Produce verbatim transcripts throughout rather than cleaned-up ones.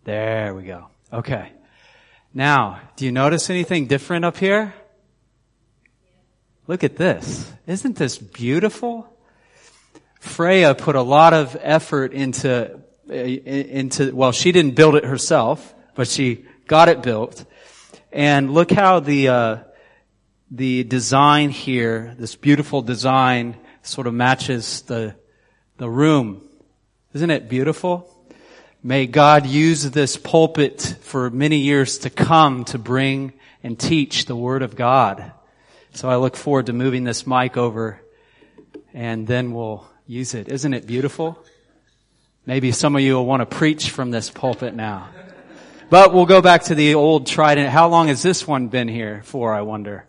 There we go. Okay. Now, do you notice anything different up here? Look at this. Isn't this beautiful? Freya put a lot of effort into, into, well, she didn't build it herself, but she got it built. And look how the, uh, the design here, this beautiful design, sort of matches the, the room. Isn't it beautiful? May God use this pulpit for many years to come to bring and teach the Word of God. So I look forward to moving this mic over, and then we'll use it. Isn't it beautiful? Maybe some of you will want to preach from this pulpit now. But we'll go back to the old trident. How long has this one been here for, I wonder?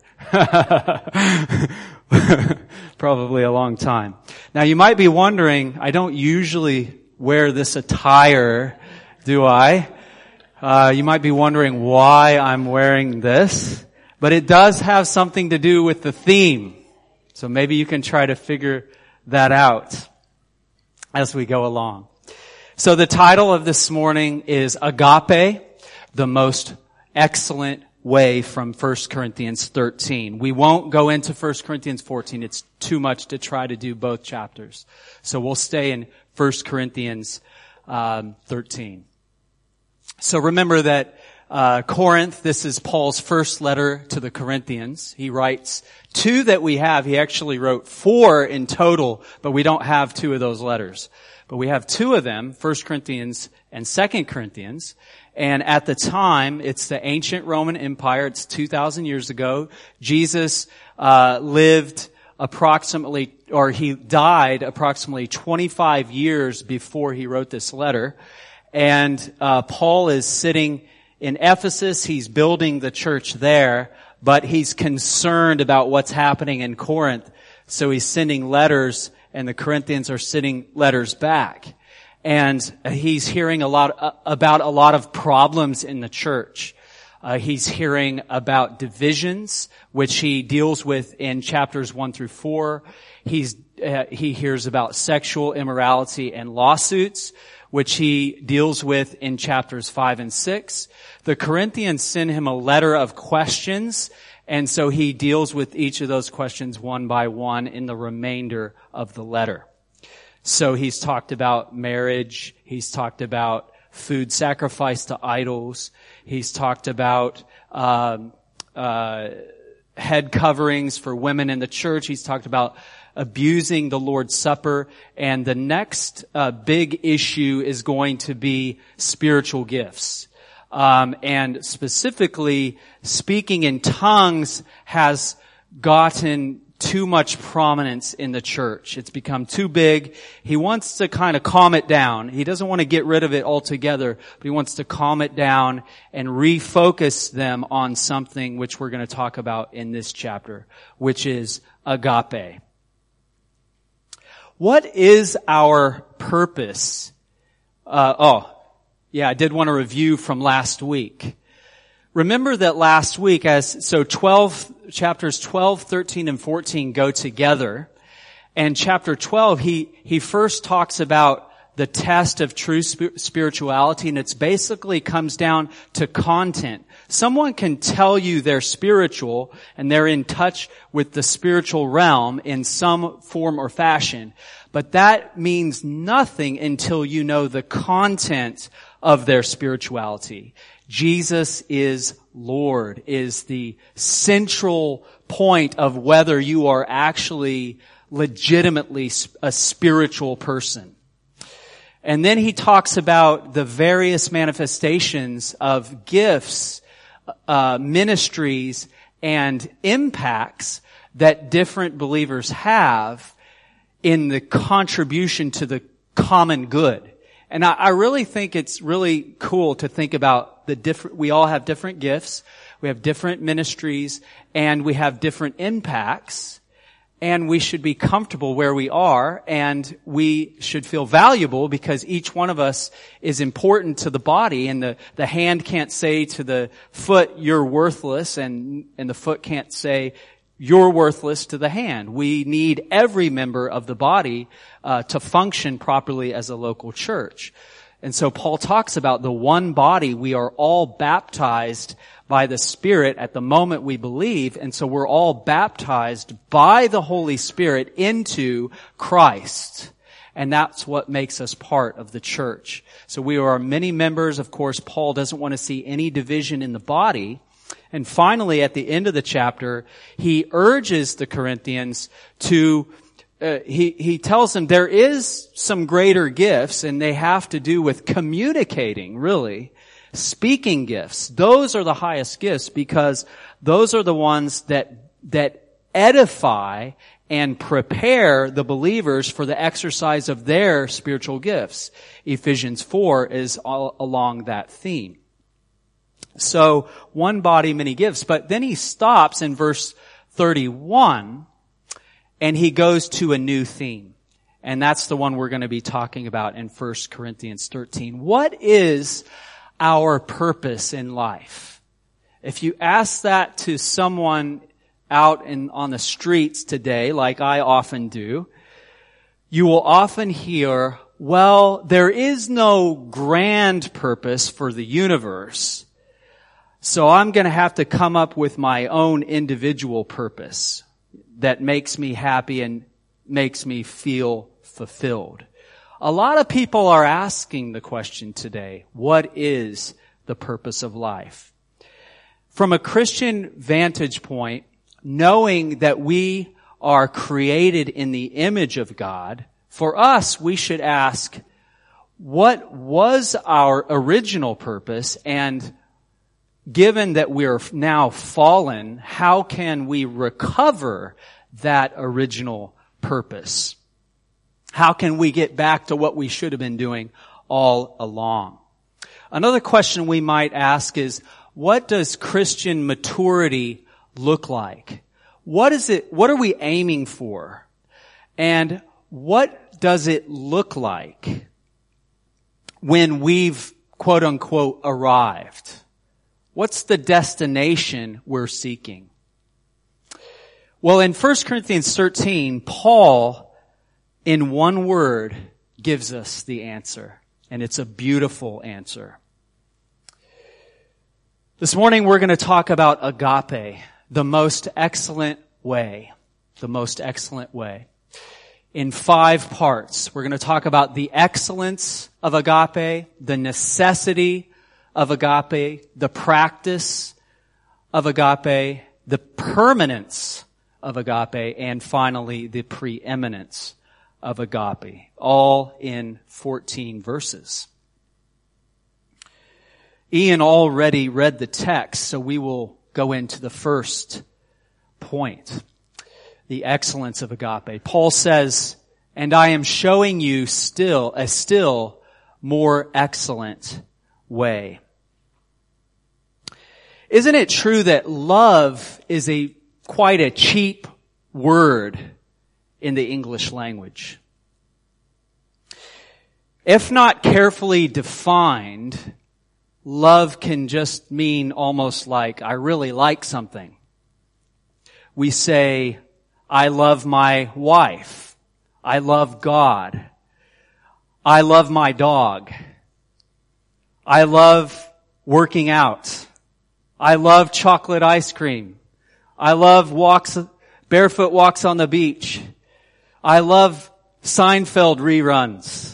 Probably a long time. Now you might be wondering, I don't usually wear this attire, do I? Uh, you might be wondering why I'm wearing this, but it does have something to do with the theme. So maybe you can try to figure that out as we go along. So the title of this morning is Agape, the most excellent way, from First Corinthians thirteen. We won't go into First Corinthians fourteen. It's too much to try to do both chapters. So we'll stay in First Corinthians um, thirteen. So remember that uh, Corinth, this is Paul's first letter to the Corinthians. He writes two that we have. He actually wrote four in total, but we don't have two of those letters. But we have two of them, First Corinthians and Second Corinthians. And at the time, it's the ancient Roman Empire. It's two thousand years ago. Jesus uh lived approximately, or he died approximately twenty-five years before he wrote this letter. And uh Paul is sitting in Ephesus. He's building the church there, but he's concerned about what's happening in Corinth. So he's sending letters, and the Corinthians are sending letters back. And he's hearing a lot uh, about a lot of problems in the church. Uh, he's hearing about divisions, which he deals with in chapters one through four. He's uh, he hears about sexual immorality and lawsuits, which he deals with in chapters five and six. The Corinthians send him a letter of questions, and so he deals with each of those questions one by one in the remainder of the letter. So he's talked about marriage. He's talked about food sacrificed to idols. He's talked about um, uh, head coverings for women in the church. He's talked about abusing the Lord's Supper. And the next uh, big issue is going to be spiritual gifts. Um, and specifically, speaking in tongues has gotten too much prominence in the church. It's become too big. He wants to kind of calm it down. He doesn't want to get rid of it altogether, but he wants to calm it down and refocus them on something which we're going to talk about in this chapter, which is agape. What is our purpose? Uh, oh, yeah, I did want to review from last week. Remember that last week, as so twelve chapters twelve, thirteen, and fourteen go together, and chapter twelve he he first talks about the test of true spirituality, and it's basically comes down to content. Someone can tell you they're spiritual and they're in touch with the spiritual realm in some form or fashion, but that means nothing until you know the content of their spirituality. Jesus is Lord, is the central point of whether you are actually legitimately a spiritual person. And then he talks about the various manifestations of gifts, uh, ministries, and impacts that different believers have in the contribution to the common good. And I, I really think it's really cool to think about the different, we all have different gifts, we have different ministries, and we have different impacts, and we should be comfortable where we are, and we should feel valuable because each one of us is important to the body, and the, the hand can't say to the foot, you're worthless, and, and the foot can't say, you're worthless to the hand. We need every member of the body uh, to function properly as a local church. And so Paul talks about the one body. We are all baptized by the Spirit at the moment we believe, and so we're all baptized by the Holy Spirit into Christ. And that's what makes us part of the church. So we are many members. Of course, Paul doesn't want to see any division in the body. And finally, at the end of the chapter, he urges the Corinthians to, uh, he, he tells them there is some greater gifts, and they have to do with communicating, really. Speaking gifts. Those are the highest gifts because those are the ones that, that edify and prepare the believers for the exercise of their spiritual gifts. Ephesians four is all along that theme. So, one body, many gifts. But then he stops in verse thirty-one, and he goes to a new theme. And that's the one we're going to be talking about in First Corinthians thirteen. What is our purpose in life? If you ask that to someone out in, on the streets today, like I often do, you will often hear, well, there is no grand purpose for the universe, so I'm going to have to come up with my own individual purpose that makes me happy and makes me feel fulfilled. A lot of people are asking the question today, what is the purpose of life? From a Christian vantage point, knowing that we are created in the image of God, for us, we should ask, what was our original purpose? And given that we are now fallen, how can we recover that original purpose? How can we get back to what we should have been doing all along? Another question we might ask is, what does Christian maturity look like? What is it, what are we aiming for? And what does it look like when we've, quote unquote, arrived? What's the destination we're seeking? Well, in First Corinthians thirteen, Paul, in one word, gives us the answer. And it's a beautiful answer. This morning we're going to talk about agape, the most excellent way. The most excellent way. In five parts, we're going to talk about the excellence of agape, the necessity of agape, the practice of agape, the permanence of agape, and finally the preeminence of agape, all in fourteen verses. Ian already read the text, so we will go into the first point, the excellence of agape. Paul says, and I am showing you still a still more excellent way. Isn't it true that love is a quite a cheap word in the English language? If not carefully defined, love can just mean almost like, I really like something. We say, I love my wife. I love God. I love my dog. I love working out. I love chocolate ice cream. I love walks, barefoot walks on the beach. I love Seinfeld reruns.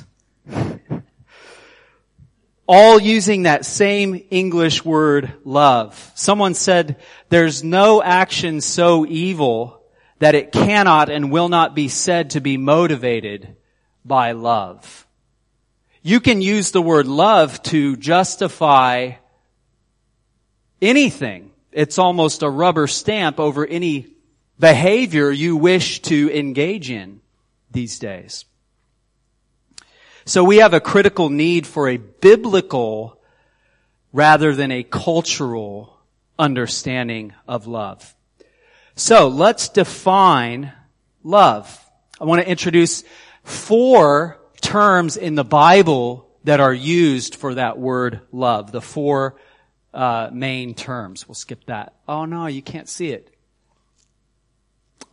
All using that same English word, love. Someone said, there's no action so evil that it cannot and will not be said to be motivated by love. You can use the word love to justify anything. It's almost a rubber stamp over any behavior you wish to engage in these days. So we have a critical need for a biblical rather than a cultural understanding of love. So let's define love. I want to introduce four terms in the Bible that are used for that word love. The four uh, main terms. We'll skip that. Oh no, you can't see it.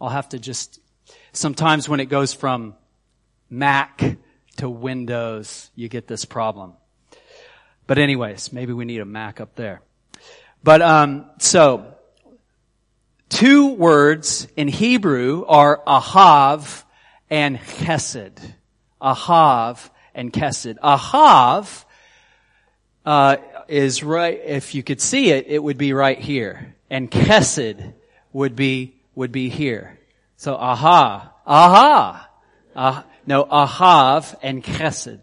I'll have to just, sometimes when it goes from Mac to Windows, you get this problem. But anyways, maybe we need a Mac up there. But, um, so, two words in Hebrew are ahav and chesed. Ahav and chesed. Ahav, uh, is right, if you could see it, it would be right here. And chesed would be, would be here. So aha, aha, uh, no, ahav and chesed.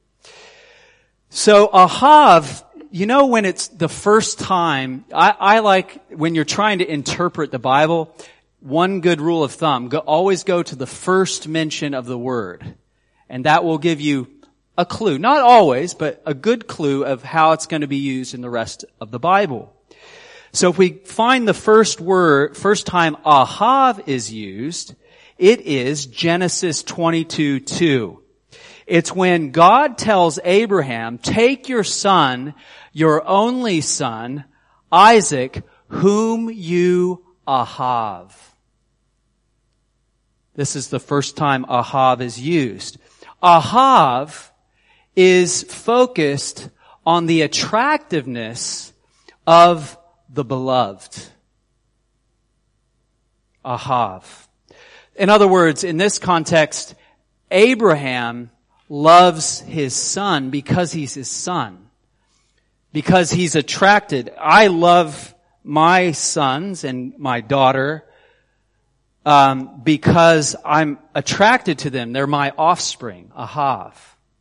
So ahav, you know when it's the first time, I, I like, when you're trying to interpret the Bible, one good rule of thumb, go, always go to the first mention of the word. And that will give you a clue. Not always, but a good clue of how it's going to be used in the rest of the Bible. So if we find the first word, first time ahav is used, it is Genesis twenty-two two. It's when God tells Abraham, take your son, your only son, Isaac, whom you ahav. This is the first time ahav is used. Ahav is focused on the attractiveness of the beloved. Ahav. In other words, in this context, Abraham loves his son because he's his son. Because he's attracted. I love my sons and my daughter um, because I'm attracted to them. They're my offspring. Ahav.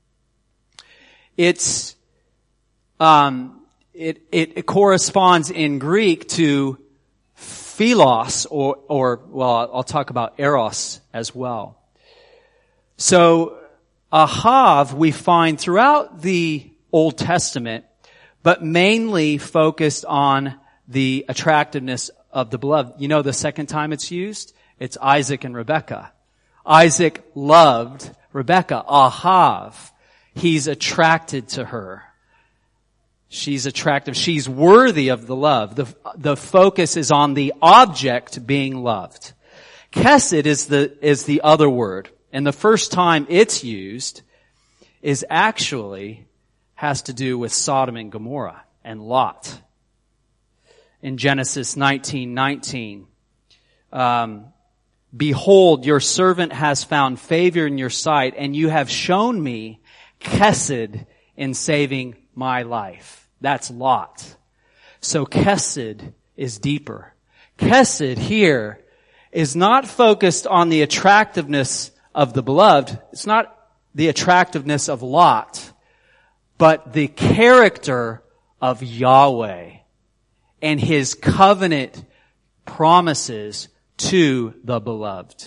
It's um, it, it it corresponds in Greek to philos, or or well, I'll talk about eros as well. So ahav we find throughout the Old Testament, but mainly focused on the attractiveness of the beloved. You know the second time it's used? It's Isaac and Rebekah. Isaac loved Rebekah. Ahav. He's attracted to her. She's attractive. She's worthy of the love. The, the focus is on the object being loved. Chesed is the, is the other word. And the first time it's used is actually has to do with Sodom and Gomorrah and Lot. In Genesis nineteen nineteen, um, behold, your servant has found favor in your sight, and you have shown me chesed in saving my life. That's Lot. So chesed is deeper. Chesed here is not focused on the attractiveness of the beloved. It's not the attractiveness of Lot, but the character of Yahweh and His covenant promises to the beloved.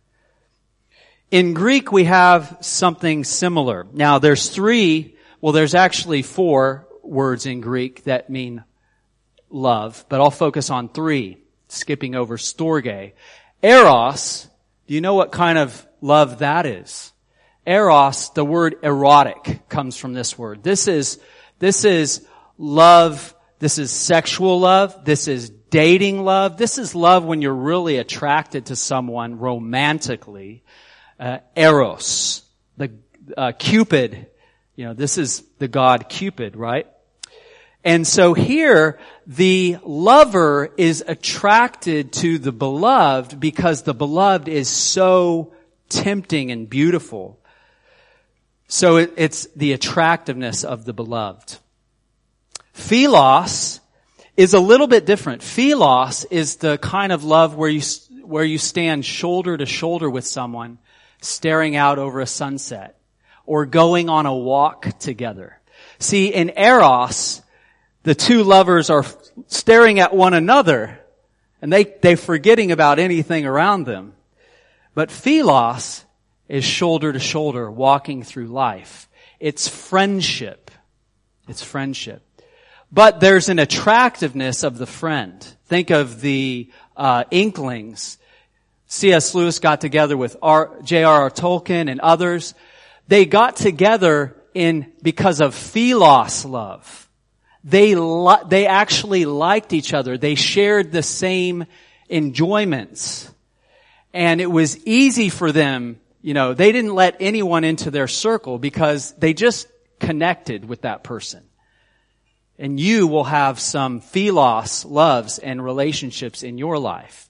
In Greek, we have something similar. Now, there's three, well, there's actually four words in Greek that mean love, but I'll focus on three, skipping over storge. Eros, do you know what kind of love that is? Eros, the word erotic comes from this word. This is, this is love, this is sexual love, this is dating love, this is love when you're really attracted to someone romantically. Uh, Eros, the uh, Cupid, you know, this is the god Cupid, right? And so here, the lover is attracted to the beloved because the beloved is so tempting and beautiful. So it, it's the attractiveness of the beloved. Philos is a little bit different. Philos is the kind of love where you, where you stand shoulder to shoulder with someone, staring out over a sunset, or going on a walk together. See, in Eros, the two lovers are staring at one another, and they, they're forgetting about anything around them. But Philos is shoulder to shoulder, walking through life. It's friendship. It's friendship. But there's an attractiveness of the friend. Think of the uh, Inklings. C S Lewis got together with J R R Tolkien and others. They got together in because of philos love. They li- they actually liked each other. They shared the same enjoyments. And it was easy for them, you know, they didn't let anyone into their circle because they just connected with that person. And you will have some philos, loves, and relationships in your life.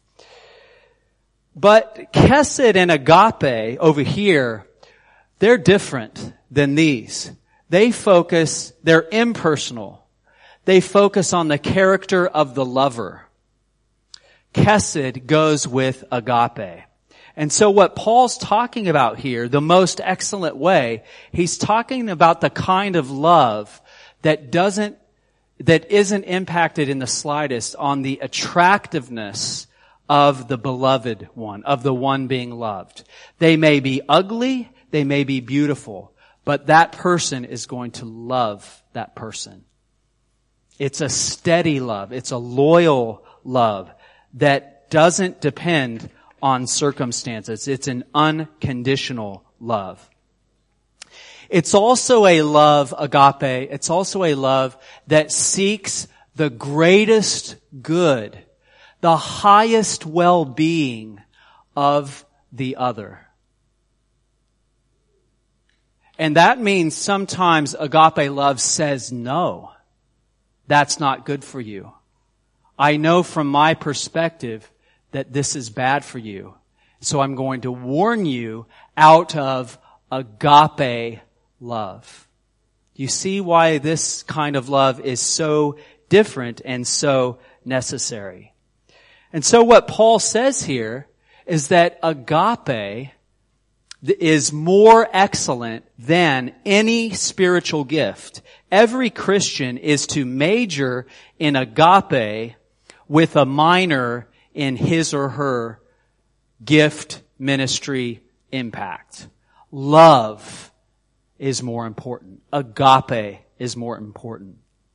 But chesed and agape over here, they're different than these. They focus, they're impersonal. They focus on the character of the lover. Chesed goes with agape. And so what Paul's talking about here, the most excellent way, he's talking about the kind of love that doesn't, that isn't impacted in the slightest on the attractiveness of the beloved one, of the one being loved. They may be ugly, they may be beautiful, but that person is going to love that person. It's a steady love. It's a loyal love that doesn't depend on circumstances. It's an unconditional love. It's also a love, agape, it's also a love that seeks the greatest good, the highest well-being of the other. And that means sometimes agape love says, no, that's not good for you. I know from my perspective that this is bad for you. So I'm going to warn you out of agape love. You see why this kind of love is so different and so necessary. And so what Paul says here is that agape is more excellent than any spiritual gift. Every Christian is to major in agape with a minor in his or her gift, ministry, impact. Love is more important. Agape is more important.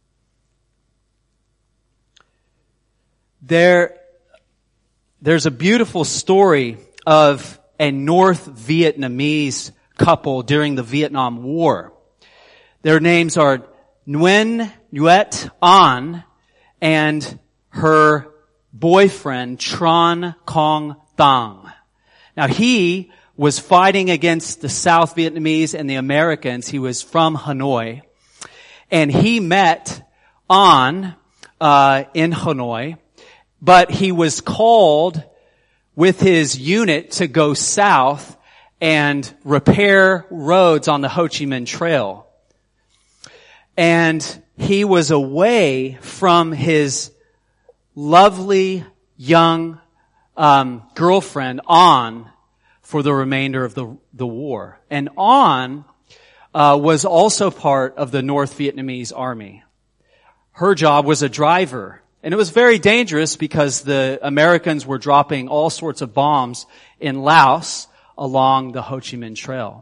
There, there's a beautiful story of a North Vietnamese couple during the Vietnam War. Their names are Nguyen Nguyet An and her boyfriend Tran Cong Thang. Now he was fighting against the South Vietnamese and the Americans. He was from Hanoi. And he met An uh, in Hanoi, but he was called with his unit to go south and repair roads on the Ho Chi Minh Trail. And he was away from his lovely young um, girlfriend, An, for the remainder of the, the war. And An uh, was also part of the North Vietnamese army. Her job was a driver. And it was very dangerous because the Americans were dropping all sorts of bombs in Laos along the Ho Chi Minh Trail.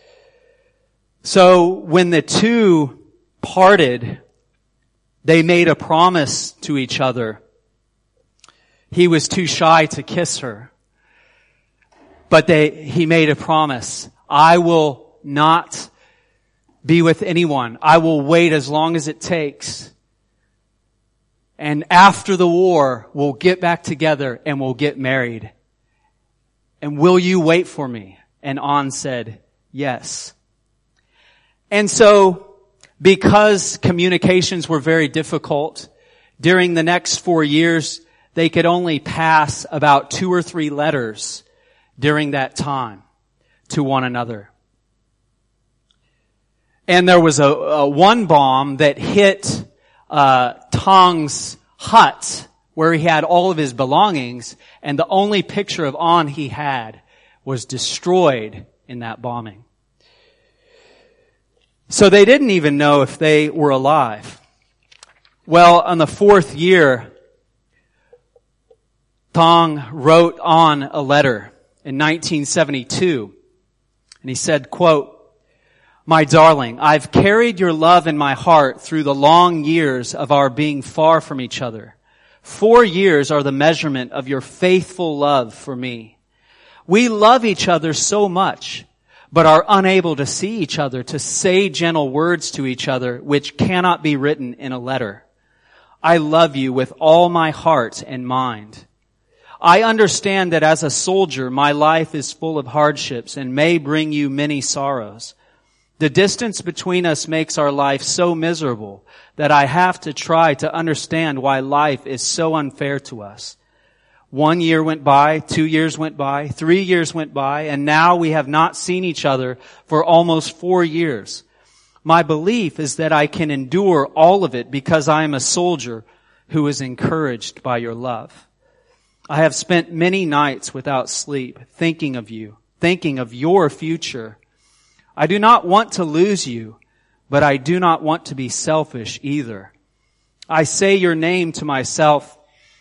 So when the two parted, they made a promise to each other. He was too shy to kiss her. But they, he made a promise. I will not be with anyone. I will wait as long as it takes. And after the war, we'll get back together and we'll get married. And will you wait for me? And An said, yes. And so, because communications were very difficult, during the next four years, they could only pass about two or three letters during that time to one another. And there was a, a one bomb that hit uh Tong's hut where he had all of his belongings, and the only picture of An he had was destroyed in that bombing. So they didn't even know if they were alive. Well, on the fourth year, Tong wrote An a letter in nineteen seventy-two, and he said, quote, "My darling, I've carried your love in my heart through the long years of our being far from each other. Four years are the measurement of your faithful love for me. We love each other so much, but are unable to see each other, to say gentle words to each other, which cannot be written in a letter. I love you with all my heart and mind. I understand that as a soldier, my life is full of hardships and may bring you many sorrows. The distance between us makes our life so miserable that I have to try to understand why life is so unfair to us. One year went by, two years went by, three years went by, and now we have not seen each other for almost four years. My belief is that I can endure all of it because I am a soldier who is encouraged by your love. I have spent many nights without sleep, thinking of you, thinking of your future. I do not want to lose you, but I do not want to be selfish either. I say your name to myself.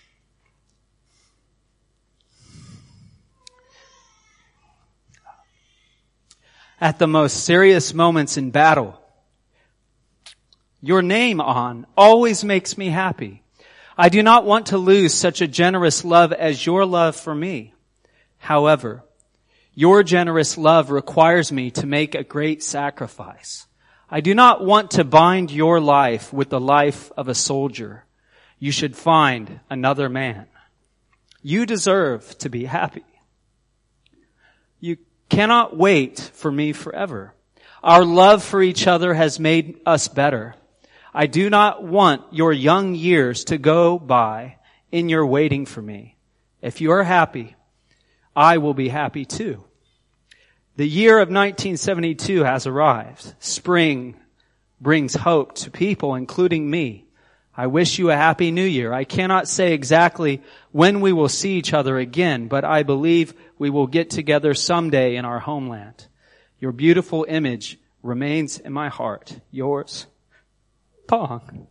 At the most serious moments in battle, your name, An, always makes me happy. I do not want to lose such a generous love as your love for me. However, your generous love requires me to make a great sacrifice. I do not want to bind your life with the life of a soldier. You should find another man. You deserve to be happy. You cannot wait for me forever. Our love for each other has made us better. I do not want your young years to go by in your waiting for me. If you are happy, I will be happy too. The year of nineteen seventy-two has arrived. Spring brings hope to people, including me. I wish you a happy new year. I cannot say exactly when we will see each other again, but I believe we will get together someday in our homeland. Your beautiful image remains in my heart. Yours, Pong.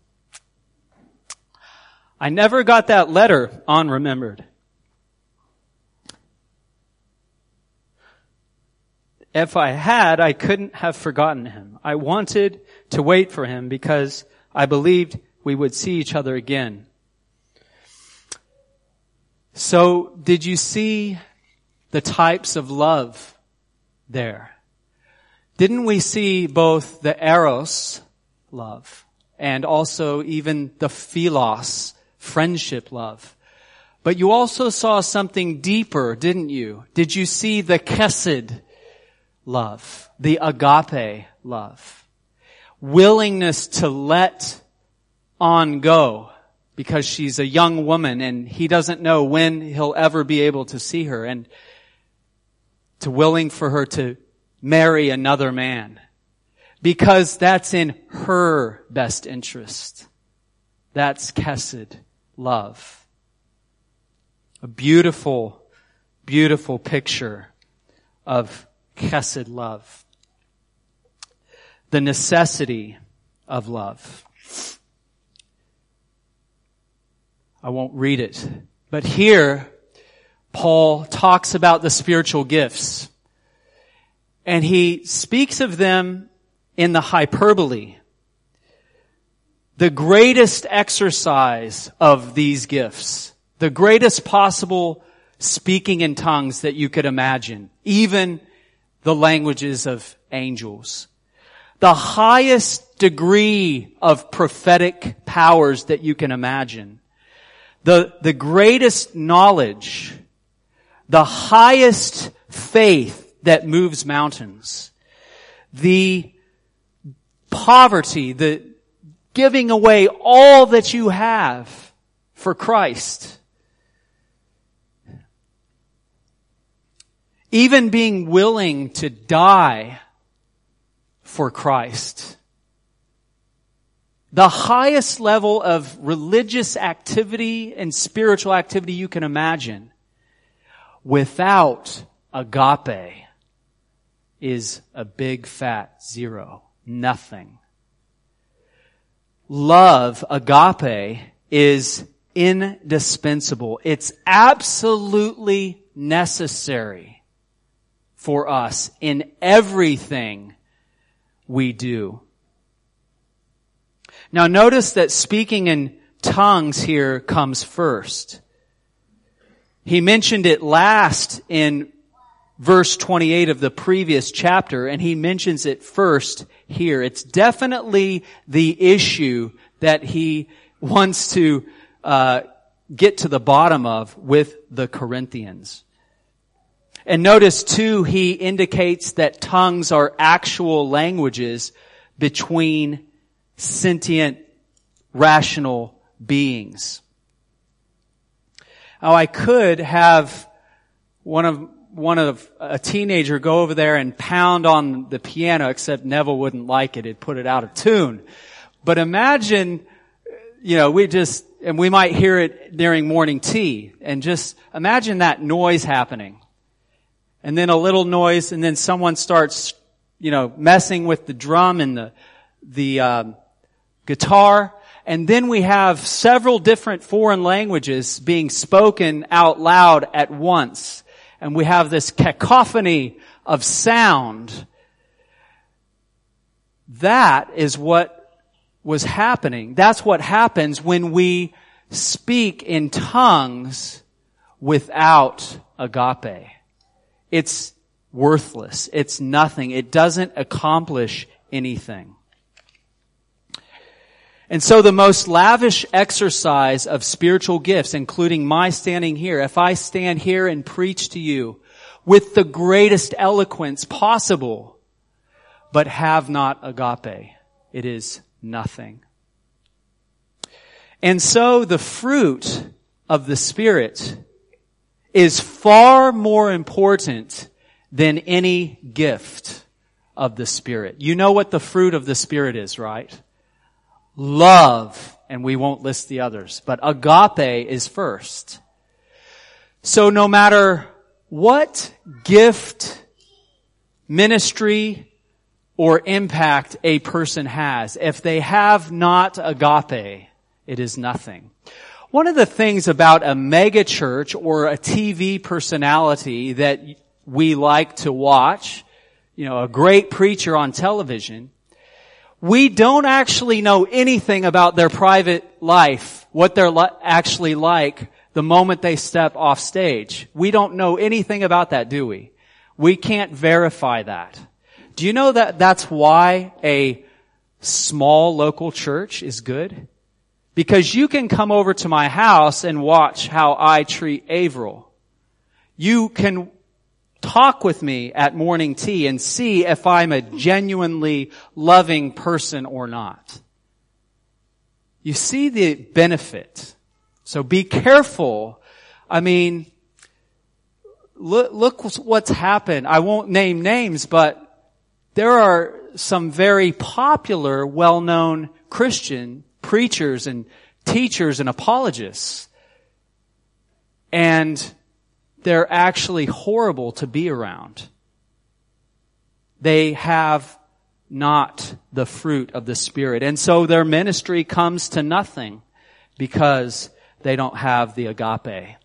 I never got that letter An remembered. If I had, I couldn't have forgotten him. I wanted to wait for him because I believed we would see each other again. So, did you see the types of love there? Didn't we see both the eros love and also even the philos, friendship love? But you also saw something deeper, didn't you? Did you see the chesed love, the agape love? Willingness to let An go because she's a young woman and he doesn't know when he'll ever be able to see her, and to willing for her to marry another man because that's in her best interest. That's chesed love. A beautiful, beautiful picture of chesed love. The necessity of love. I won't read it, but here Paul talks about the spiritual gifts, and he speaks of them in the hyperbole. The greatest exercise of these gifts, the greatest possible speaking in tongues that you could imagine, even the languages of angels. The highest degree of prophetic powers that you can imagine. The, the greatest knowledge, the highest faith that moves mountains, the poverty, the giving away all that you have for Christ, even being willing to die for Christ. The highest level of religious activity and spiritual activity you can imagine without agape is a big fat zero. Nothing. Love, agape, is indispensable. It's absolutely necessary for us in everything we do. Now notice that speaking in tongues here comes first. He mentioned it last in verse twenty-eight of the previous chapter, and he mentions it first here. It's definitely the issue that he wants to uh get to the bottom of with the Corinthians. And notice too, he indicates that tongues are actual languages between sentient, rational beings. Now I could have one of, one of a teenager go over there and pound on the piano, except Neville wouldn't like it. It'd put it out of tune. But imagine, you know, we just, and we might hear it during morning tea, and just imagine that noise happening. And then a little noise, and then someone starts, you know, messing with the drum and the, the, um, guitar. And then we have several different foreign languages being spoken out loud at once. And we have this cacophony of sound. That is what was happening. That's what happens when we speak in tongues without agape. It's worthless. It's nothing. It doesn't accomplish anything. And so the most lavish exercise of spiritual gifts, including my standing here, if I stand here and preach to you with the greatest eloquence possible, but have not agape, it is nothing. And so the fruit of the Spirit is far more important than any gift of the Spirit. You know what the fruit of the Spirit is, right? Love, and we won't list the others, but agape is first. So no matter what gift, ministry, or impact a person has, if they have not agape, it is nothing. One of the things about a mega church or a T V personality that we like to watch, you know, a great preacher on television, we don't actually know anything about their private life, what they're li- actually like the moment they step off stage. We don't know anything about that, do we? We can't verify that. Do you know that that's why a small local church is good? Because you can come over to my house and watch how I treat Averill. You can talk with me at morning tea and see if I'm a genuinely loving person or not. You see the benefit. So be careful. I mean, look, look what's happened. I won't name names, but there are some very popular, well-known Christian preachers and teachers and apologists. And they're actually horrible to be around. They have not the fruit of the Spirit. And so their ministry comes to nothing because they don't have the agape.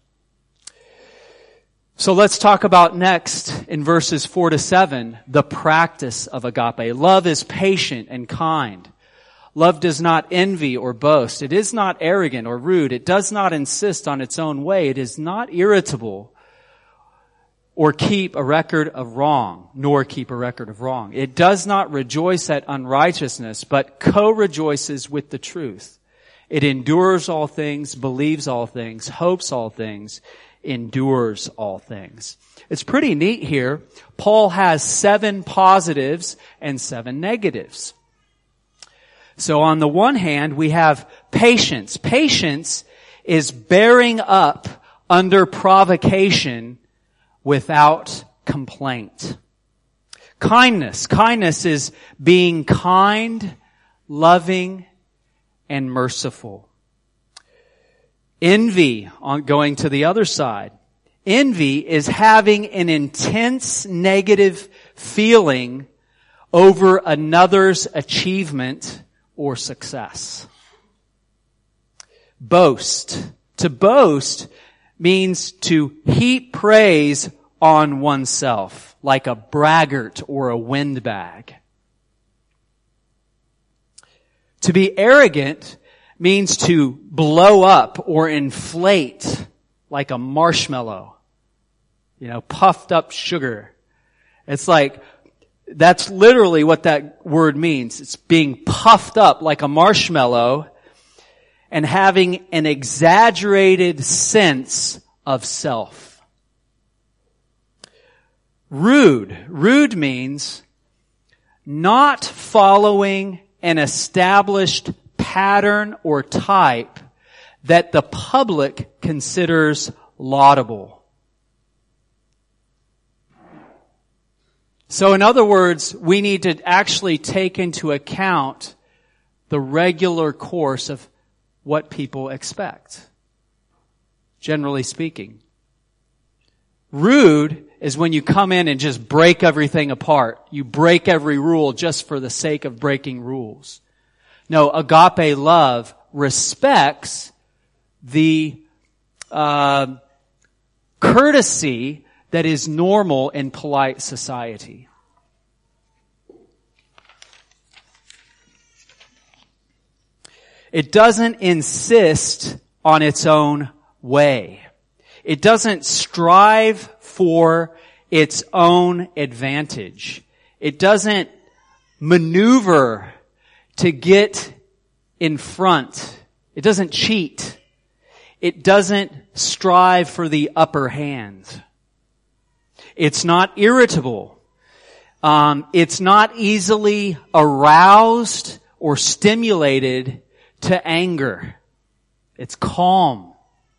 So let's talk about next in verses four to seven, the practice of agape. Love is patient and kind. Love does not envy or boast. It is not arrogant or rude. It does not insist on its own way. It is not irritable or keep a record of wrong, nor keep a record of wrong. It does not rejoice at unrighteousness, but co-rejoices with the truth. It endures all things, believes all things, hopes all things, endures all things. It's pretty neat here. Paul has seven positives and seven negatives. So on the one hand, we have patience. Patience is bearing up under provocation without complaint. Kindness. Kindness is being kind, loving, and merciful. Envy, on going to the other side. Envy is having an intense negative feeling over another's achievement or success. Boast. To boast means to heap praise on oneself, like a braggart or a windbag. To be arrogant means to blow up or inflate like a marshmallow. You know, puffed up sugar. It's like, that's literally what that word means. It's being puffed up like a marshmallow. and having an exaggerated sense of self. Rude. Rude means not following an established pattern or type that the public considers laudable. So in other words, we need to actually take into account the regular course of what people expect, generally speaking. Rude is when you come in and just break everything apart. You break every rule just for the sake of breaking rules. No, agape love respects the uh, courtesy that is normal in polite society. It doesn't insist on its own way. It doesn't strive for its own advantage. It doesn't maneuver to get in front. It doesn't cheat. It doesn't strive for the upper hand. It's not irritable. Um, it's not easily aroused or stimulated to anger. It's calm.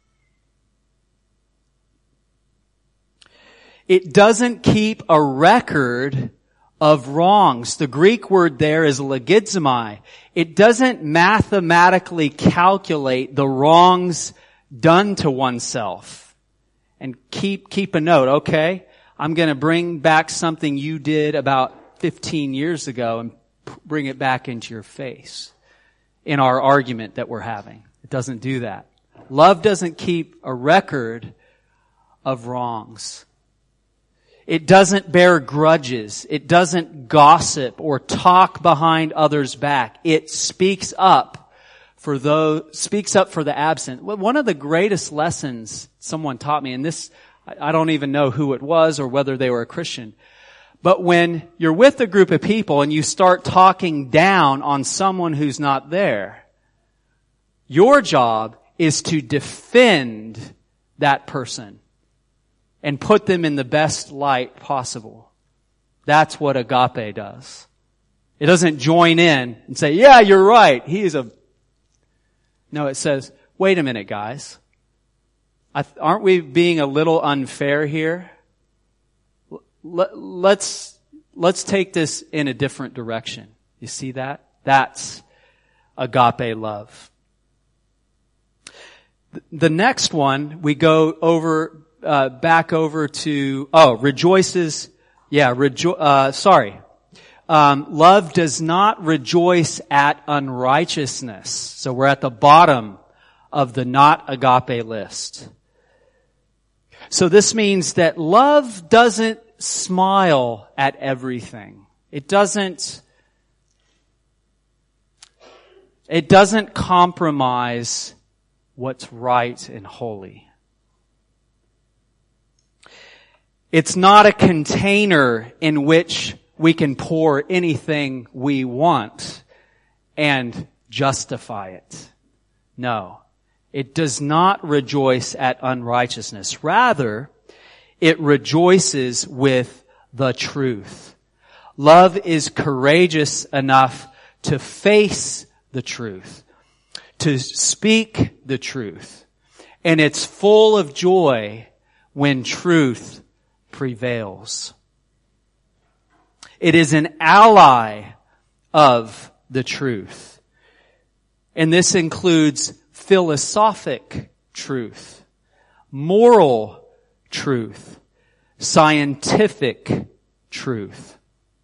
It doesn't keep a record of wrongs. The Greek word there is logizomai. It doesn't mathematically calculate the wrongs done to oneself and keep keep a note. Okay, I'm going to bring back something you did about fifteen years ago and bring it back into your face in our argument that we're having. It doesn't do that. Love doesn't keep a record of wrongs. It doesn't bear grudges. It doesn't gossip or talk behind others' back. It speaks up for those, speaks up for the absent. One of the greatest lessons someone taught me, and this, I don't even know who it was or whether they were a Christian, but when you're with a group of people and you start talking down on someone who's not there, your job is to defend that person and put them in the best light possible. That's what agape does. It doesn't join in and say, yeah, you're right. He is a... No, it says, wait a minute, guys. I th- aren't we being a little unfair here? L- let's, let's take this in a different direction. You see that? That's agape love. The next one, we go over... Uh, back over to, oh, rejoices, yeah, rejo- uh, sorry. Um, love does not rejoice at unrighteousness. So we're at the bottom of the not agape list. So this means that love doesn't smile at everything. It doesn't, it doesn't compromise what's right and holy. It's not a container in which we can pour anything we want and justify it. No, it does not rejoice at unrighteousness. Rather, it rejoices with the truth. Love is courageous enough to face the truth, to speak the truth, and it's full of joy when truth prevails. It is an ally of the truth. And this includes philosophic truth, moral truth, scientific truth.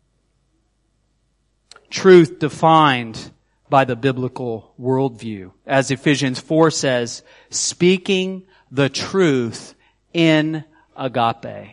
Truth defined by the biblical worldview. As Ephesians four says, speaking the truth in agape.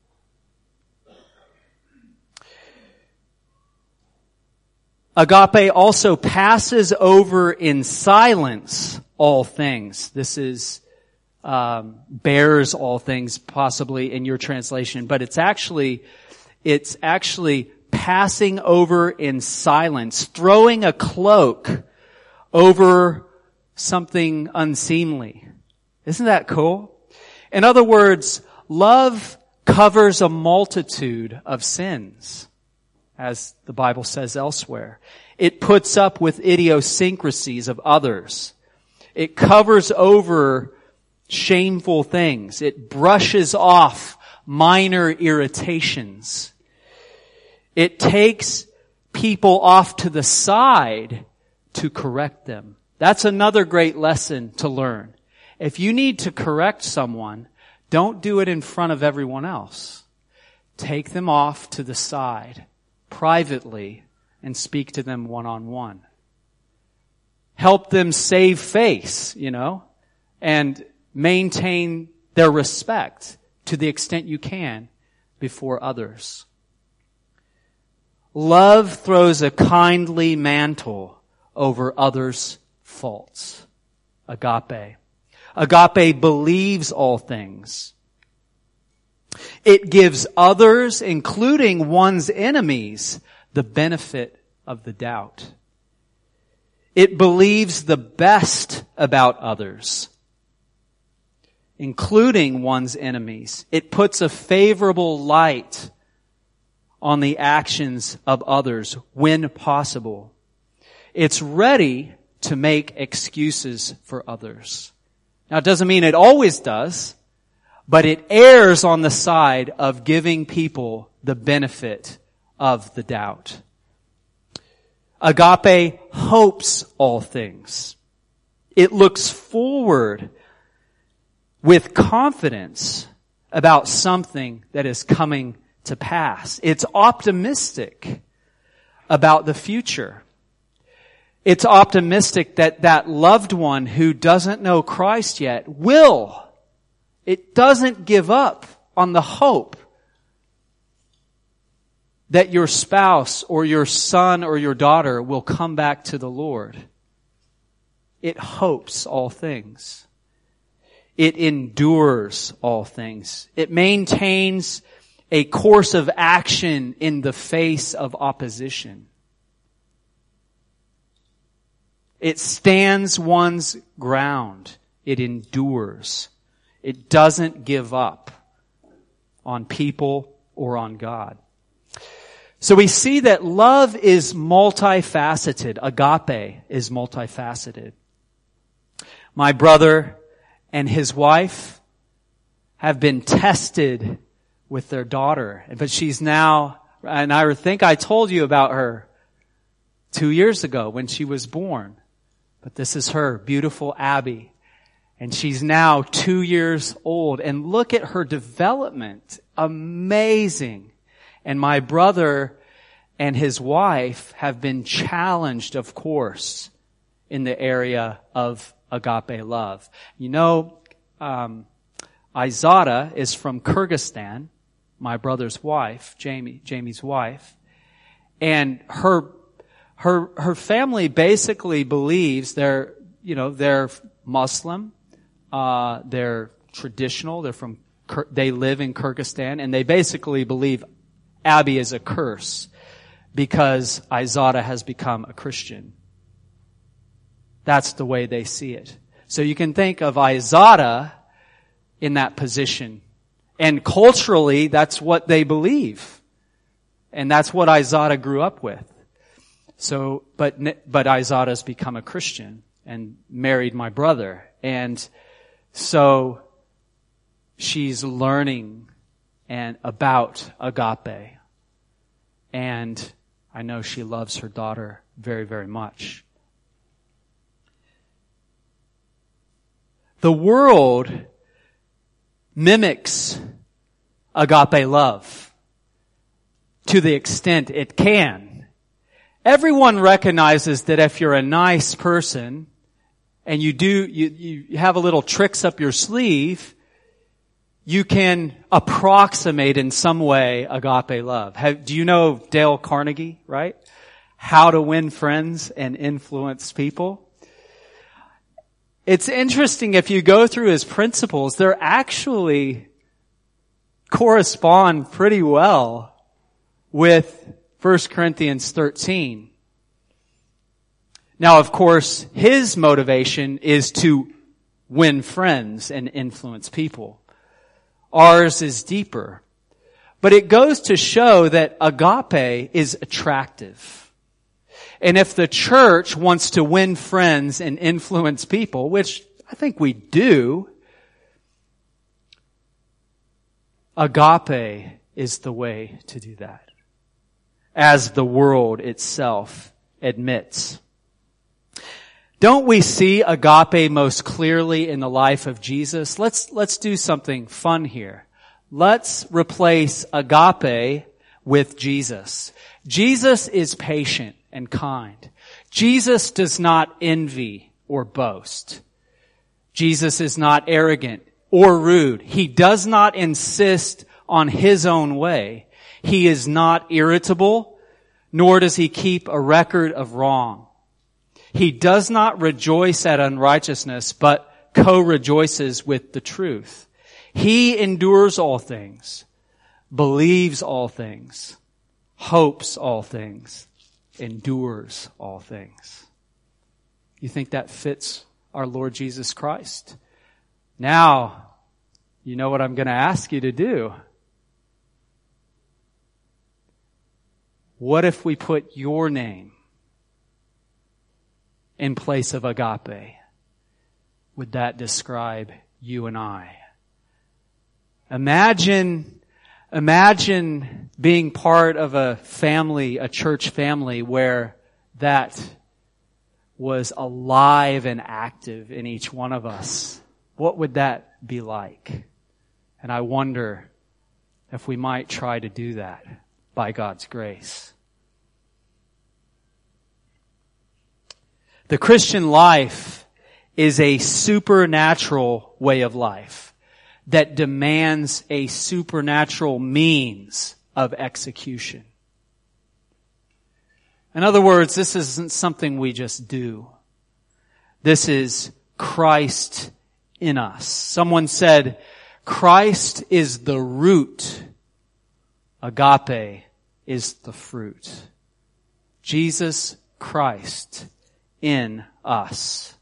Agape also passes over in silence all things. This is, um, bears all things possibly in your translation, but it's actually, it's actually passing over in silence, throwing a cloak over something unseemly. Isn't that cool? In other words, love covers a multitude of sins, as the Bible says elsewhere. It puts up with idiosyncrasies of others. It covers over shameful things. It brushes off minor irritations. It takes people off to the side to correct them. That's another great lesson to learn. If you need to correct someone, don't do it in front of everyone else. Take them off to the side, privately, and speak to them one-on-one. Help them save face, you know, and maintain their respect to the extent you can before others. Love throws a kindly mantle over others' faults. Agape. Agape believes all things. It gives others, including one's enemies, the benefit of the doubt. It believes the best about others, including one's enemies. It puts a favorable light on the actions of others when possible. It's ready to make excuses for others. Now, it doesn't mean it always does, but it errs on the side of giving people the benefit of the doubt. Agape hopes all things. It looks forward with confidence about something that is coming to pass. It's optimistic about the future. It's optimistic that that loved one who doesn't know Christ yet will. It doesn't give up on the hope that your spouse or your son or your daughter will come back to the Lord. It hopes all things. It endures all things. It maintains a course of action in the face of opposition. It stands one's ground. It endures. It doesn't give up on people or on God. So we see that love is multifaceted. Agape is multifaceted. My brother and his wife have been tested with their daughter, but she's now, and I think I told you about her two years ago when she was born. But this is her, beautiful Abby. And she's now two years old. And look at her development. Amazing. And my brother and his wife have been challenged, of course, in the area of agape love. You know, um, Izada is from Kyrgyzstan, my brother's wife, Jamie, Jamie's wife. And her Her, her family basically believes they're, you know, they're Muslim, uh, they're traditional, they're from, they live in Kyrgyzstan, and they basically believe Abby is a curse because Izada has become a Christian. That's the way they see it. So you can think of Izada in that position. And culturally, that's what they believe. And that's what Izada grew up with. So, but, but Izada's become a Christian and married my brother. And so she's learning and about agape. And I know she loves her daughter very, very much. The world mimics agape love to the extent it can. Everyone recognizes that if you're a nice person and you do, you, you have a little tricks up your sleeve, you can approximate in some way agape love. Have, do you know Dale Carnegie, right? How to Win Friends and Influence People. It's interesting if you go through his principles, they're actually correspond pretty well with First Corinthians thirteen. Now, of course, his motivation is to win friends and influence people. Ours is deeper. But it goes to show that agape is attractive. And if the church wants to win friends and influence people, which I think we do, agape is the way to do that, as the world itself admits. Don't we see agape most clearly in the life of Jesus? Let's, let's do something fun here. Let's replace agape with Jesus. Jesus is patient and kind. Jesus does not envy or boast. Jesus is not arrogant or rude. He does not insist on his own way. He is not irritable, nor does he keep a record of wrong. He does not rejoice at unrighteousness, but co-rejoices with the truth. He endures all things, believes all things, hopes all things, endures all things. You think that fits our Lord Jesus Christ? Now, you know what I'm going to ask you to do. What if we put your name in place of agape? Would that describe you and I? Imagine, imagine being part of a family, a church family, where that was alive and active in each one of us. What would that be like? And I wonder if we might try to do that by God's grace. The Christian life is a supernatural way of life that demands a supernatural means of execution. In other words, this isn't something we just do. This is Christ in us. Someone said, Christ is the root. Agape is the fruit. Jesus Christ in us.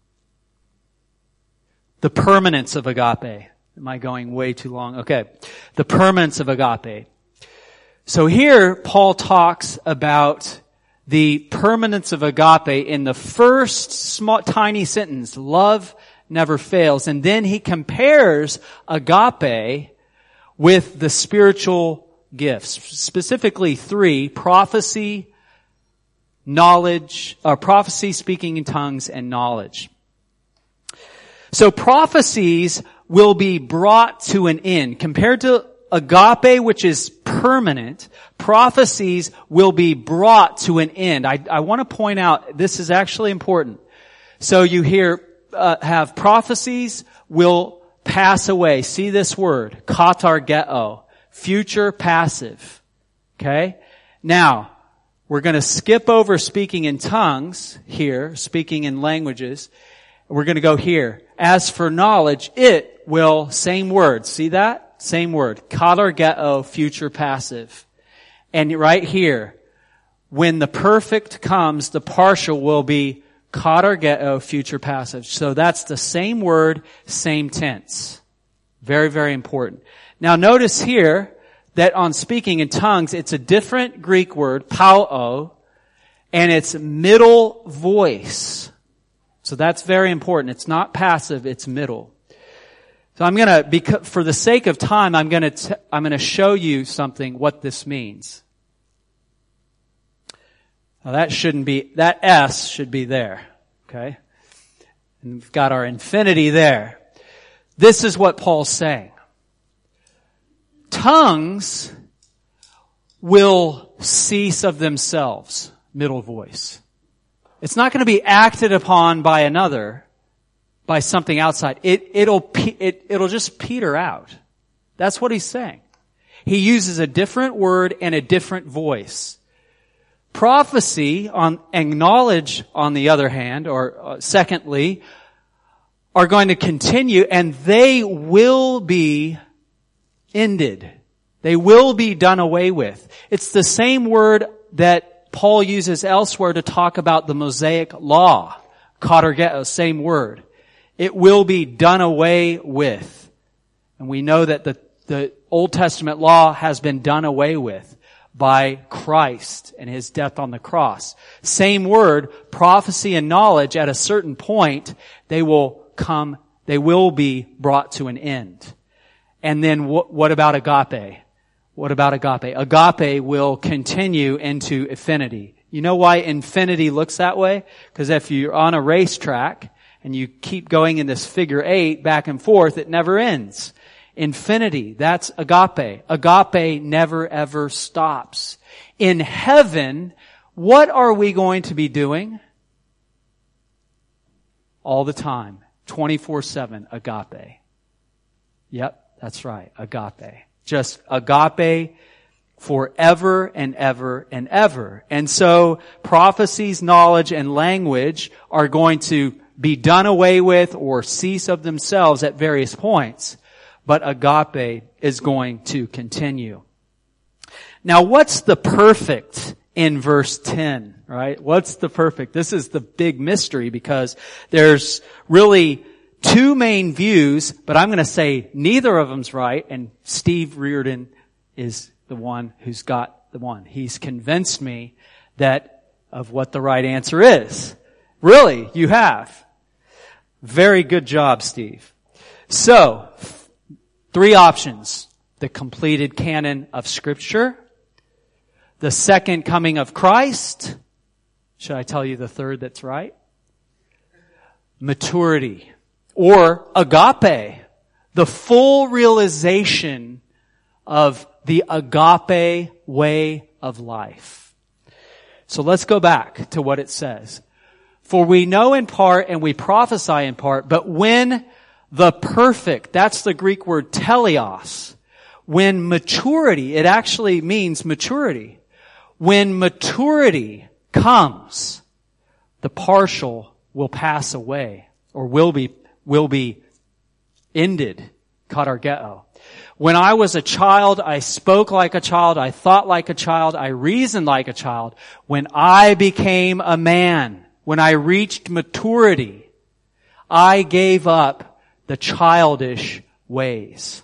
The permanence of agape. Am I going way too long? Okay. The permanence of agape. So here, Paul talks about the permanence of agape in the first small, tiny sentence. Love never fails. And then he compares agape with the spiritual gifts. Specifically three: prophecy, knowledge, uh, prophecy, speaking in tongues, and knowledge. So prophecies will be brought to an end. Compared to agape, which is permanent, prophecies will be brought to an end. I, I want to point out, this is actually important. So you hear, uh, have prophecies will pass away. See this word, katargeo, future passive. Okay? Now, we're going to skip over speaking in tongues here, speaking in languages. We're going to go here. As for knowledge, it will, same word. See that? Same word. Katargeo, future passive. And right here, when the perfect comes, the partial will be katargeo, future passive. So that's the same word, same tense. Very, very important. Now notice here that on speaking in tongues, it's a different Greek word, pauo, and it's middle voice. So that's very important. It's not passive, it's middle. So I'm going to, for the sake of time, I'm going to, I'm going to show you something, what this means. Now that shouldn't be, that S should be there. Okay? And we've got our infinity there. This is what Paul's saying. Tongues will cease of themselves, middle voice. It's not going to be acted upon by another, by something outside. It, it'll, it, it'll just peter out. That's what he's saying. He uses a different word and a different voice. Prophecy on, and knowledge, on the other hand, or uh, secondly, are going to continue, and they will be ended. They will be done away with. It's the same word that Paul uses elsewhere to talk about the Mosaic law. Katargeo, same word. It will be done away with. And we know that the, the Old Testament law has been done away with by Christ and His death on the cross. Same word, prophecy and knowledge, at a certain point, they will come, they will be brought to an end. And then what, what about agape? What about agape? Agape will continue into infinity. You know why infinity looks that way? Because if you're on a racetrack and you keep going in this figure eight back and forth, it never ends. Infinity, that's agape. Agape never ever stops. In heaven, what are we going to be doing? All the time. twenty-four seven, agape. Yep, that's right, agape. Just agape forever and ever and ever. And so prophecies, knowledge, and language are going to be done away with or cease of themselves at various points. But agape is going to continue. Now, what's the perfect in verse ten, right? What's the perfect? This is the big mystery because there's really two main views, but I'm going to say neither of them's right, and Steve Reardon is the one who's got the one. He's convinced me that of what the right answer is. Really, you have. Very good job, Steve. So, three options. The completed canon of Scripture, the second coming of Christ. Should I tell you the third that's right? Maturity. Or agape. The full realization of the agape way of life. So let's go back to what it says. For we know in part and we prophesy in part, but when the perfect, that's the Greek word teleos. When maturity, it actually means maturity. When maturity comes, the partial will pass away or will be, will be ended. Katargeo. When I was a child, I spoke like a child, I thought like a child, I reasoned like a child. When I became a man, when I reached maturity, I gave up the childish ways.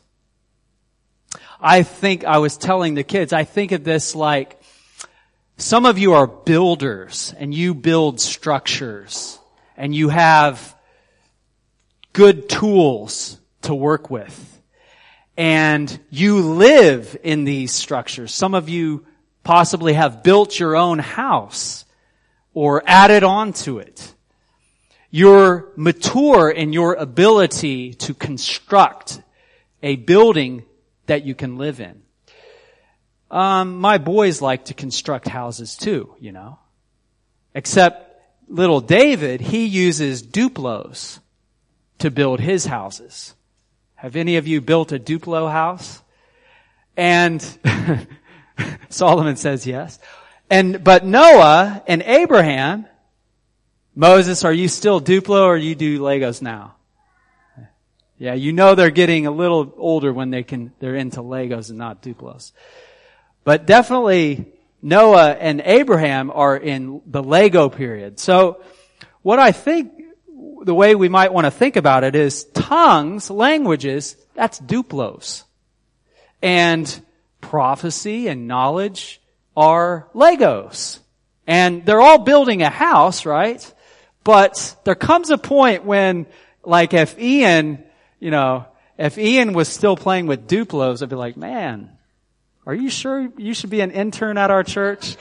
I think, I was telling the kids, I think of this like, some of you are builders and you build structures and you have good tools to work with. And you live in these structures. Some of you possibly have built your own house or added on to it. You're mature in your ability to construct a building that you can live in. Um, my boys like to construct houses too, you know. Except little David, he uses Duplos to build his houses. Have any of you built a Duplo house? And Solomon says yes. And, but Noah and Abraham, Moses, are you still Duplo or you do Legos now? Yeah, you know they're getting a little older when they can, they're into Legos and not Duplos. But definitely Noah and Abraham are in the Lego period. So what I think, the way we might want to think about it is tongues, languages, that's Duplos. And prophecy and knowledge are Legos. And they're all building a house, right? But there comes a point when, like if Ian, you know, if Ian was still playing with Duplos, I'd be like, man, are you sure you should be an intern at our church?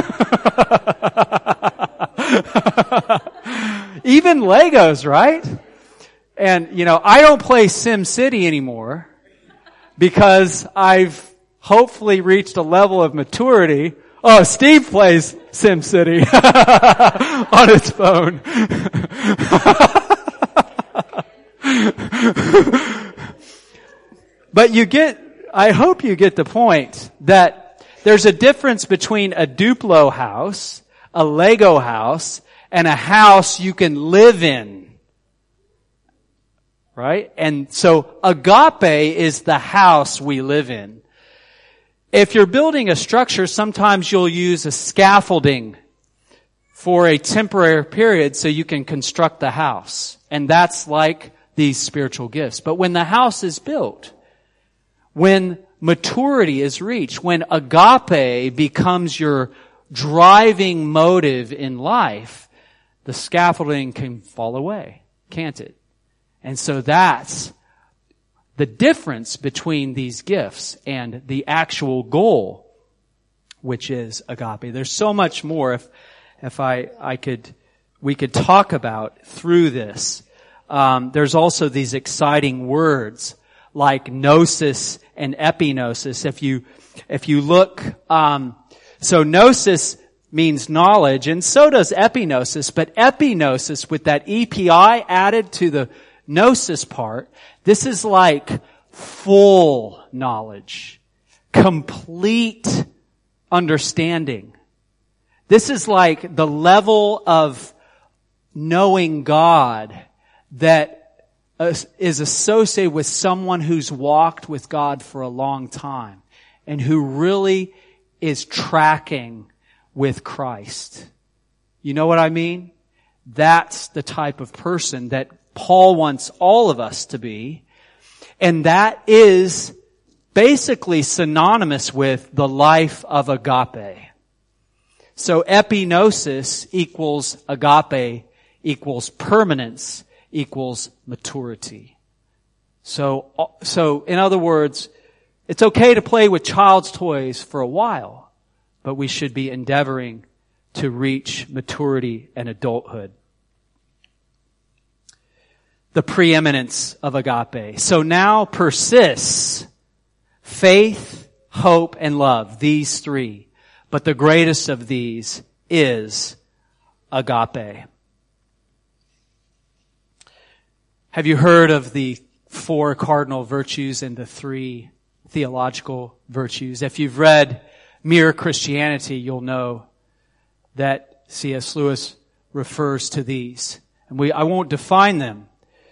Even Legos, right? And, you know, I don't play Sim City anymore because I've hopefully reached a level of maturity. Oh, Steve plays Sim City on his phone. But you get, I hope you get the point that there's a difference between a Duplo house, a Lego house, and a house you can live in. Right? And so agape is the house we live in. If you're building a structure, sometimes you'll use a scaffolding for a temporary period so you can construct the house. And that's like these spiritual gifts. But when the house is built, when maturity is reached, when agape becomes your driving motive in life, the scaffolding can fall away, can't it? And so that's the difference between these gifts and the actual goal, which is agape. There's so much more if, if I, I could, we could talk about through this. Um, there's also these exciting words like gnosis and epignosis. If you, if you look, um, so gnosis means knowledge, and so does epignosis, but epignosis with that E P I added to the gnosis part, this is like full knowledge, complete understanding. This is like the level of knowing God that is associated with someone who's walked with God for a long time and who really is tracking with Christ. You know what I mean? That's the type of person that Paul wants all of us to be. And that is basically synonymous with the life of agape. So epignosis equals agape equals permanence equals maturity. So, so in other words, it's okay to play with child's toys for a while, but we should be endeavoring to reach maturity and adulthood. The preeminence of agape. So now persists faith, hope, and love. These three. But the greatest of these is agape. Have you heard of the four cardinal virtues and the three theological virtues? If you've read Mere Christianity, you'll know that C S Lewis refers to these. And we, I won't define them.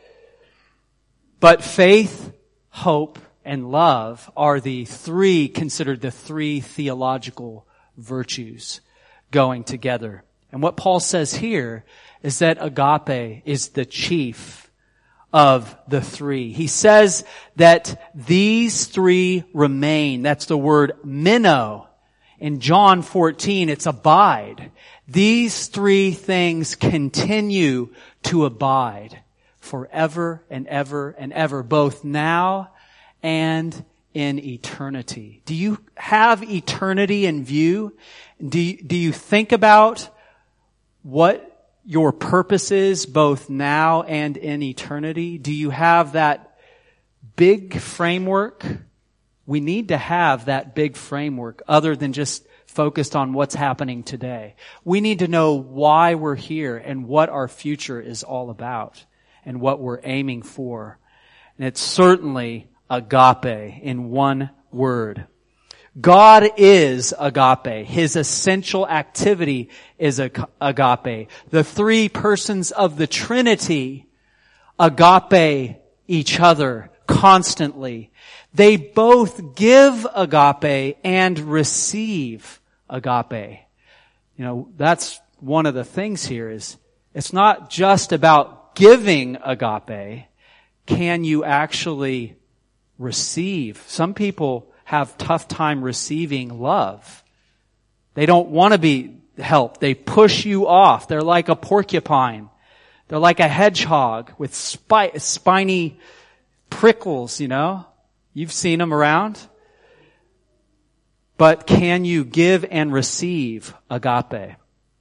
But faith, hope, and love are the three, considered the three theological virtues going together. And what Paul says here is that agape is the chief of the three. He says that these three remain. That's the word meno. In John fourteen, it's abide. These three things continue to abide forever and ever and ever, both now and in eternity. Do you have eternity in view? Do you, do you think about what your purpose is both now and in eternity? Do you have that big framework? We need to have that big framework other than just focused on what's happening today. We need to know why we're here and what our future is all about and what we're aiming for. And it's certainly agape in one word. God is agape. His essential activity is agape. The three persons of the Trinity agape each other constantly. They both give agape and receive agape. You know, that's one of the things here is it's not just about giving agape. Can you actually receive? Some people have tough time receiving love. They don't want to be helped. They push you off. They're like a porcupine. They're like a hedgehog with spi- spiny prickles, you know. You've seen them around. But can you give and receive agape?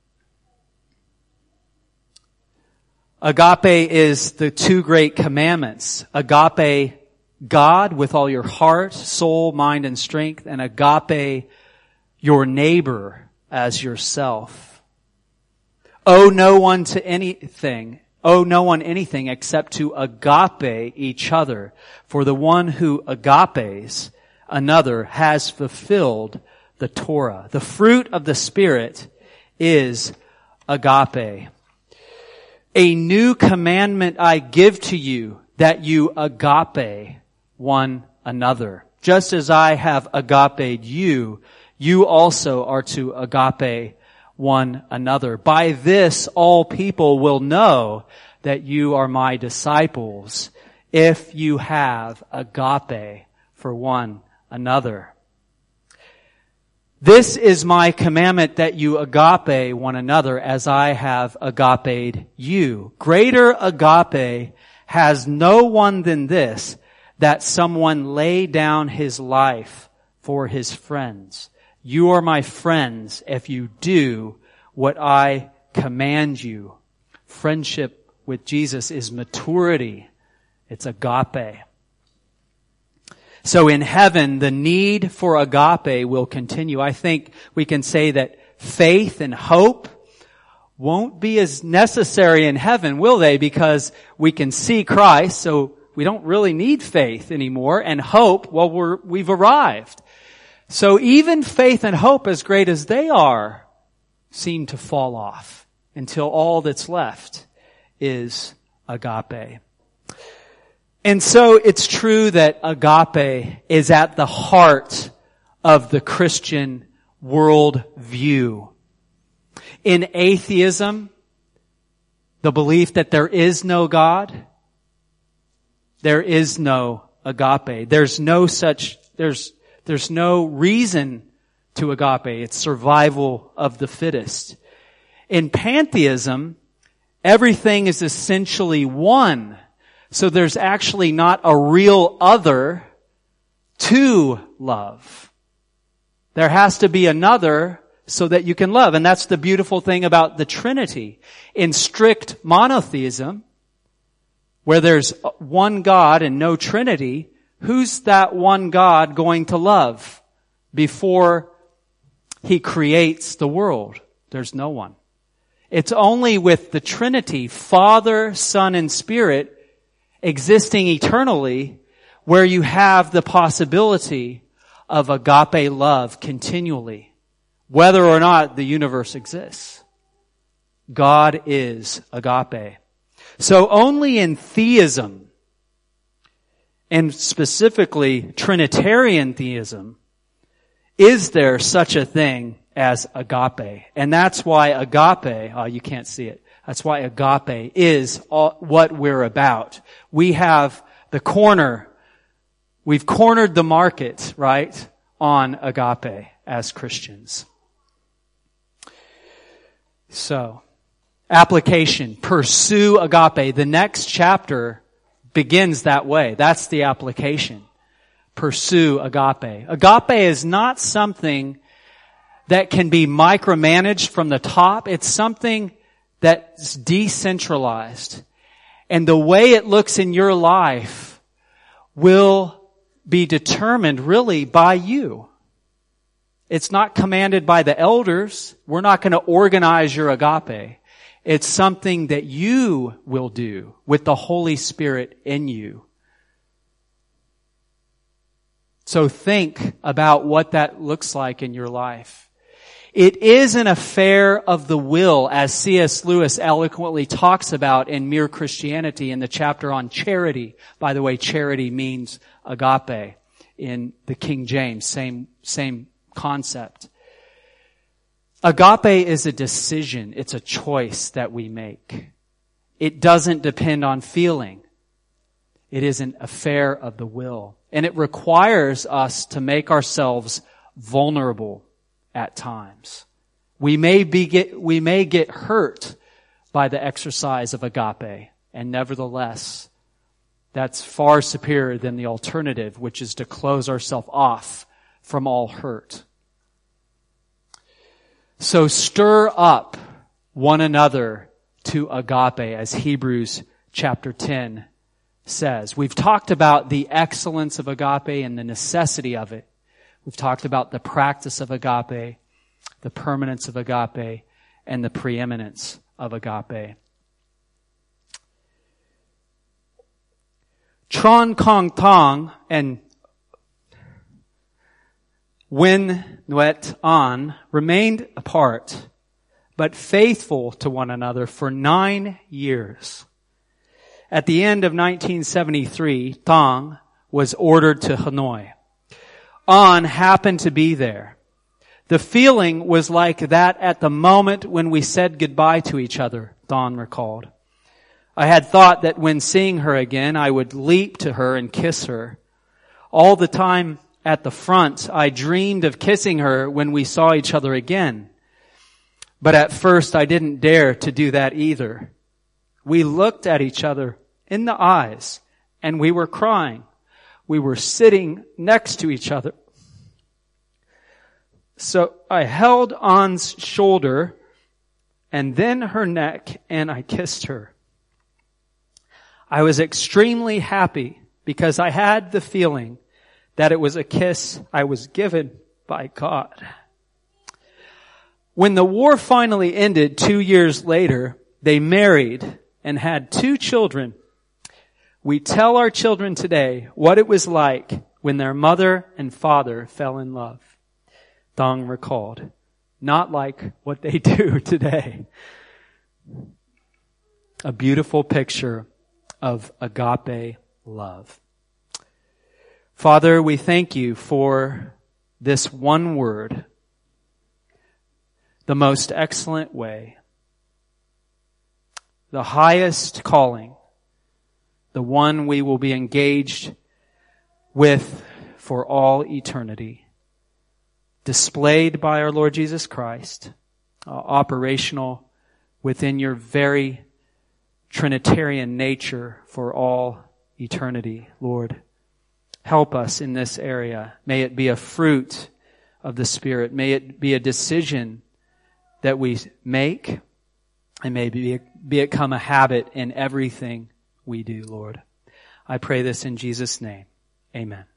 Agape is the two great commandments. Agape God with all your heart, soul, mind, and strength, and agape your neighbor as yourself. Owe no one to anything, owe no one anything except to agape each other. For the one who agapes another has fulfilled the Torah. The fruit of the Spirit is agape. A new commandment I give to you, that you agape one another. Just as I have agaped you, you also are to agape one another. By this all people will know that you are my disciples, if you have agape for one another. This is my commandment, that you agape one another as I have agaped you. Greater agape has no one than this, that someone lay down his life for his friends. You are my friends if you do what I command you. Friendship with Jesus is maturity. It's agape. So in heaven, the need for agape will continue. I think we can say that faith and hope won't be as necessary in heaven, will they? Because we can see Christ, so we don't really need faith anymore. And hope, well, we're, we've arrived. So even faith and hope, as great as they are, seem to fall off until all that's left is agape. And so it's true that agape is at the heart of the Christian world view. In atheism, the belief that there is no God, there is no agape. There's no such, there's, there's no reason to agape. It's survival of the fittest. In pantheism, everything is essentially one. So there's actually not a real other to love. There has to be another so that you can love. And that's the beautiful thing about the Trinity. In strict monotheism, where there's one God and no Trinity, who's that one God going to love before He creates the world? There's no one. It's only with the Trinity, Father, Son, and Spirit, existing eternally, where you have the possibility of agape love continually, whether or not the universe exists. God is agape. So only in theism, and specifically Trinitarian theism, is there such a thing as agape. And that's why agape, oh, you can't see it. That's why agape is all, what we're about. We have the corner, we've cornered the market, right, on agape as Christians. So, application, pursue agape. The next chapter begins that way. That's the application. Pursue agape. Agape is not something that can be micromanaged from the top. It's something that's decentralized. And the way it looks in your life will be determined really by you. It's not commanded by the elders. We're not going to organize your agape. It's something that you will do with the Holy Spirit in you. So think about what that looks like in your life. It is an affair of the will, as C S Lewis eloquently talks about in Mere Christianity in the chapter on charity. By the way, charity means agape in the King James, same, same concept. Agape is a decision. It's a choice that we make. It doesn't depend on feeling. It is an affair of the will. And it requires us to make ourselves vulnerable at times. We may be get, we may get hurt by the exercise of agape, and nevertheless, that's far superior than the alternative, which is to close ourselves off from all hurt. So stir up one another to agape, as Hebrews chapter ten says. We've talked about the excellence of agape and the necessity of it. We've talked about the practice of agape, the permanence of agape, and the preeminence of agape. Tron Kong Tong and Nguyen Nuet An remained apart, but faithful to one another for nine years. At the end of nineteen seventy-three, Tong was ordered to Hanoi. An happened to be there. The feeling was like that at the moment when we said goodbye to each other, Dawn recalled. I had thought that when seeing her again, I would leap to her and kiss her. All the time at the front, I dreamed of kissing her when we saw each other again. But at first, I didn't dare to do that either. We looked at each other in the eyes, and we were crying. We were sitting next to each other. So I held An's shoulder and then her neck, and I kissed her. I was extremely happy because I had the feeling that it was a kiss I was given by God. When the war finally ended two years later, they married and had two children. We tell our children today what it was like when their mother and father fell in love. Dong recalled, not like what they do today. A beautiful picture of agape love. Father, we thank you for this one word, the most excellent way, the highest calling, the one we will be engaged with for all eternity. Displayed by our Lord Jesus Christ, uh, operational within your very Trinitarian nature for all eternity, Lord. Help us in this area. May it be a fruit of the Spirit. May it be a decision that we make, and may it become a habit in everything we do, Lord. I pray this in Jesus' name. Amen.